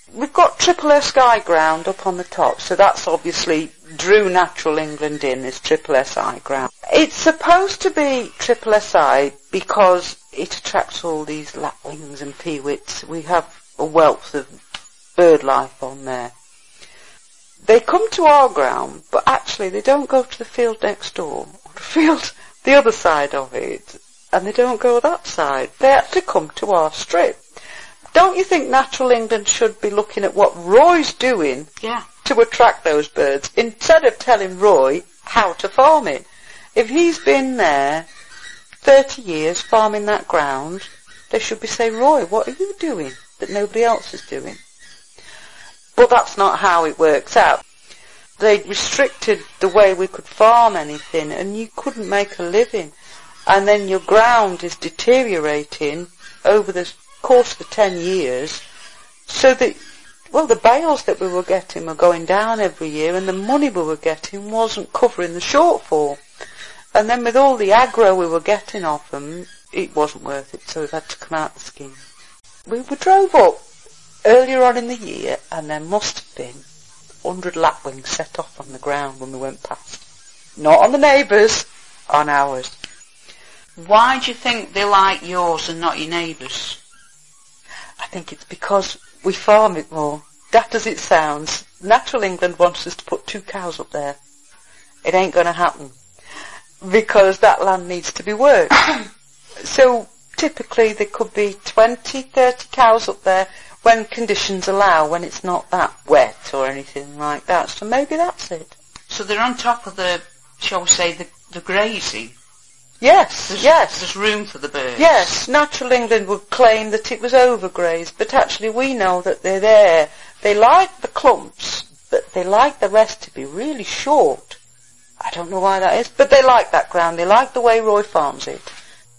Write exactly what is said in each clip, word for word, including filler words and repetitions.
We've got Triple S I ground up on the top, so that's obviously drew Natural England in as Triple S I ground. It's supposed to be Triple S I because it attracts all these lapwings and peewits. We have a wealth of bird life on there. They come to our ground, but actually they don't go to the field next door, or the field the other side of it, and they don't go that side. They actually come to our strip. Don't you think Natural England should be looking at what Roy's doing yeah. to attract those birds, instead of telling Roy how to farm it? If he's been there thirty years farming that ground, they should be saying, Roy, what are you doing that nobody else is doing? But that's not how it works out. They restricted the way we could farm anything, and you couldn't make a living. And then your ground is deteriorating over the course for ten years, so that, well, the bales that we were getting were going down every year, and the money we were getting wasn't covering the shortfall. And then with all the aggro we were getting off them, it wasn't worth it, so we've had to come out of the scheme. We, we drove up earlier on in the year, and there must have been one hundred lapwings set off on the ground when we went past. Not on the neighbours', on ours. Why do you think they like yours and not your neighbours'? I think it's because we farm it more. Daft as it sounds, Natural England wants us to put two cows up there. It ain't going to happen, because that land needs to be worked. So typically there could be twenty, thirty cows up there when conditions allow, when it's not that wet or anything like that. So maybe that's it. So they're on top of the, shall we say, the, the grazing? Yes, there's, yes. There's room for the birds. Yes, Natural England would claim that it was overgrazed, but actually we know that they're there. They like the clumps, but they like the rest to be really short. I don't know why that is, but they like that ground. They like the way Roy farms it.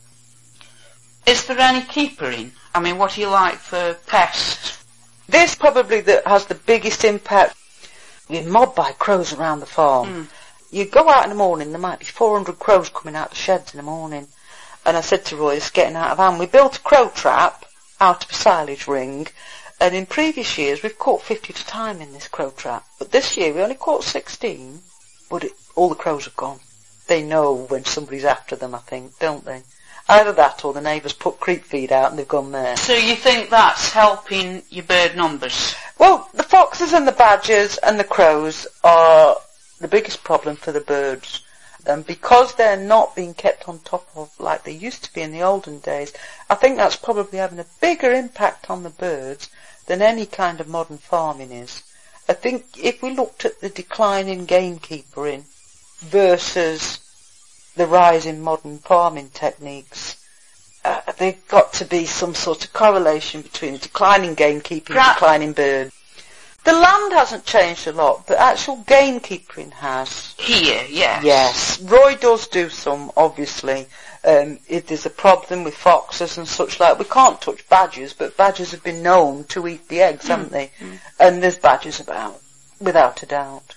Is there any keepering? I mean, what do you like for pests? This probably that has the biggest impact. We're mobbed by crows around the farm. Mm. You go out in the morning, there might be four hundred crows coming out the sheds in the morning. And I said to Roy, it's getting out of hand. We built a crow trap out of a silage ring, and in previous years we've caught fifty at a time in this crow trap. But this year we only caught sixteen, but it, all the crows have gone. They know when somebody's after them, I think, don't they? Either that or the neighbours put creep feed out and they've gone there. So you think that's helping your bird numbers? Well, the foxes and the badgers and the crows are the biggest problem for the birds. And because they're not being kept on top of like they used to be in the olden days, I think that's probably having a bigger impact on the birds than any kind of modern farming is. I think if we looked at the decline in gamekeeping versus the rise in modern farming techniques, uh, there's got to be some sort of correlation between the decline in gamekeeping and decline in birds. The land hasn't changed a lot, but actual gamekeeping has. Here, yes. Yes. Roy does do some, obviously. Um, if there's a problem with foxes and such like, we can't touch badgers, but badgers have been known to eat the eggs, mm. haven't they? Mm. And there's badgers about, without a doubt.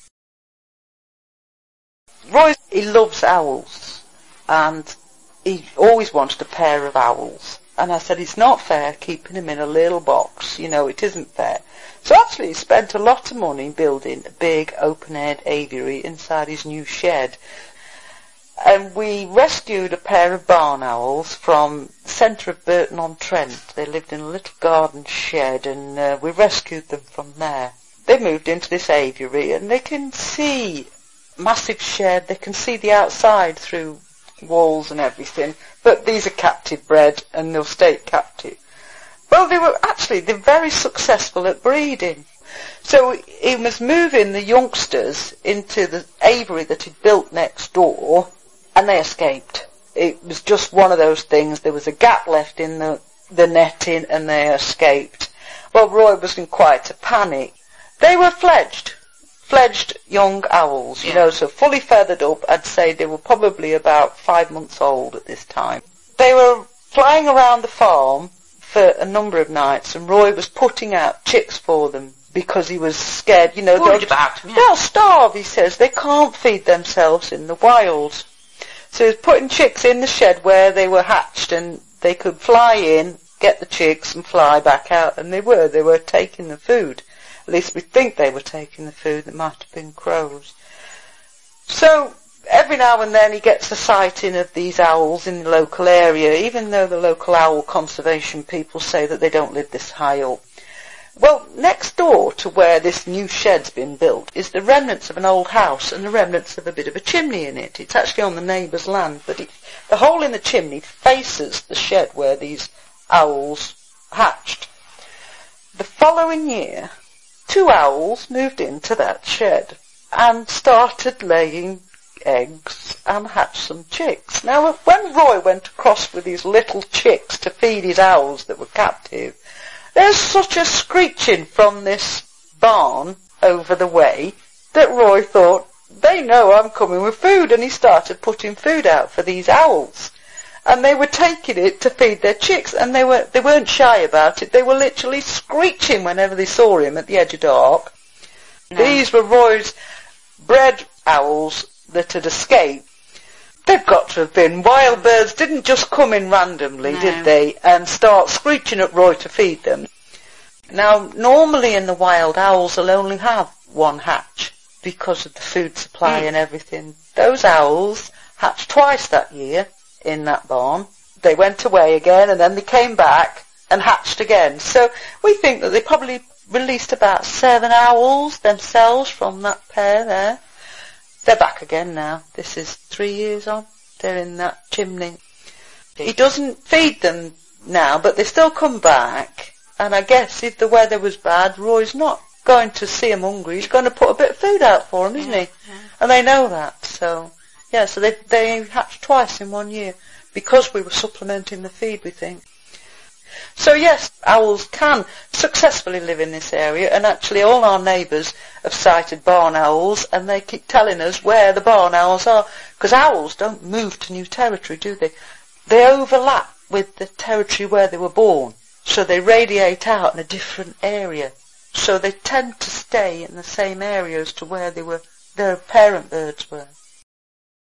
Roy, he loves owls, and he always wanted a pair of owls. And I said, it's not fair keeping him in a little box, you know, it isn't fair. So actually he spent a lot of money building a big open-aired aviary inside his new shed. And we rescued a pair of barn owls from the centre of Burton-on-Trent. They lived in a little garden shed, and uh, we rescued them from there. They moved into this aviary, and they can see massive shed, they can see the outside through walls and everything, but these are captive bred and they'll stay captive. Well, they were actually, they're very successful at breeding. So he was moving the youngsters into the aviary that he'd built next door, and they escaped. It was just one of those things, there was a gap left in the, the netting and they escaped. Well, Roy was in quite a panic. They were fledged. Fledged young owls, you yeah. know, so fully feathered up. I'd say they were probably about five months old at this time. They were flying around the farm for a number of nights, and Roy was putting out chicks for them because he was scared, you know. Worried about them, yeah. They'll starve, he says. They can't feed themselves in the wild. So he was putting chicks in the shed where they were hatched, and they could fly in, get the chicks and fly back out, and they were, they were taking the food. At least we think they were taking the food. That might have been crows. So, every now and then he gets a sighting of these owls in the local area, even though the local owl conservation people say that they don't live this high up. Well, next door to where this new shed's been built is the remnants of an old house and the remnants of a bit of a chimney in it. It's actually on the neighbour's land, but it, the hole in the chimney faces the shed where these owls hatched. The following year, two owls moved into that shed and started laying eggs and hatched some chicks. Now, when Roy went across with his little chicks to feed his owls that were captive, there's such a screeching from this barn over the way that Roy thought, they know I'm coming with food, and he started putting food out for these owls. And they were taking it to feed their chicks, and they, were, they weren't shy about it. They were literally screeching whenever they saw him at the edge of dark. No. These were Roy's bred owls that had escaped. They've got to have been. Wild birds didn't just come in randomly, no. did they, and start screeching at Roy to feed them. Now, normally in the wild, owls will only have one hatch because of the food supply mm. and everything. Those owls hatched twice that year in that barn. They went away again, and then they came back and hatched again. So we think that they probably released about seven owls themselves from that pair there. They're back again now. This is three years on. They're in that chimney. He doesn't feed them now, but they still come back. And I guess if the weather was bad, Roy's not going to see them hungry. He's going to put a bit of food out for them, isn't he? Yeah. And they know that. So, yeah, so they, they hatched twice in one year because we were supplementing the feed, we think. So yes, owls can successfully live in this area, and actually all our neighbours have sighted barn owls, and they keep telling us where the barn owls are, because owls don't move to new territory, do they? They overlap with the territory where they were born, so they radiate out in a different area. So they tend to stay in the same area as to where they were, their parent birds were.